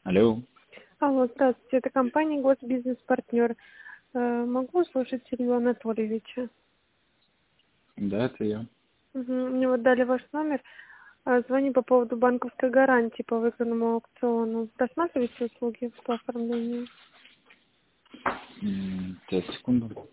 Алло. Алло, здравствуйте, это компания Госбизнес-партнер. Могу услышать Илью Анатольевича? Да, это я. Мне вот дали ваш номер. Звоню по поводу банковской гарантии по выигранному аукциону. Рассматриваете услуги по оформлению? Сейчас, секунду.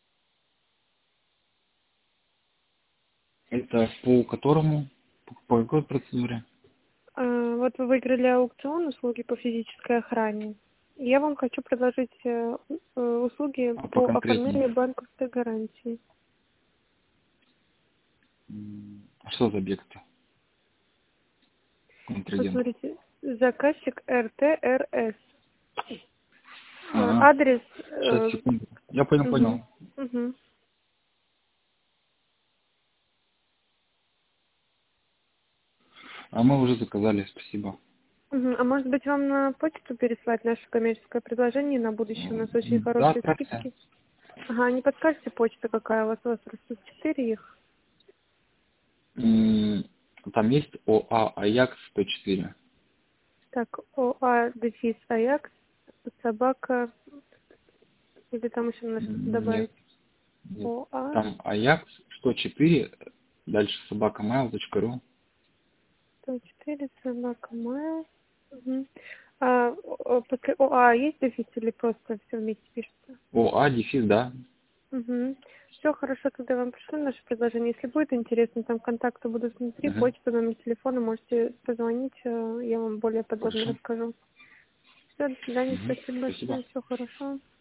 Это по которому? По какой процедуре? Вот вы выиграли аукцион услуги по физической охране. Я вам хочу предложить услуги А по по конкретнее? оформлению банковской гарантии. А что за объект? Контрагент. Посмотрите, заказчик РТРС. Ага. Адрес... Сейчас, секунду. Я понял, Мгм. понял. Мгм. А мы уже заказали, спасибо. А может быть, вам на почту переслать наше коммерческое предложение на будущее? У нас очень Да, хорошие отправьте. скидки. Ага, не подскажете почта какая у вас? У вас растут 4 их. Там есть ОА Аякс 104. Так, ОА, дефис, Аякс, собака, или там еще надо что-то Нет, добавить? нет. ОА, Там Аякс 104, дальше собакамайл.ру. 104, собака, mail. Мгм. После ОА есть дефис или просто все вместе пишется? ОА дефис, да. Все хорошо, тогда я вам пришлю наше предложение. Если будет интересно, там контакты будут внутри, Угу. почта, номер телефона, можете позвонить, я вам более подробно Хорошо. расскажу. Все, до свидания, Угу. спасибо Спасибо. большое, всего хорошо.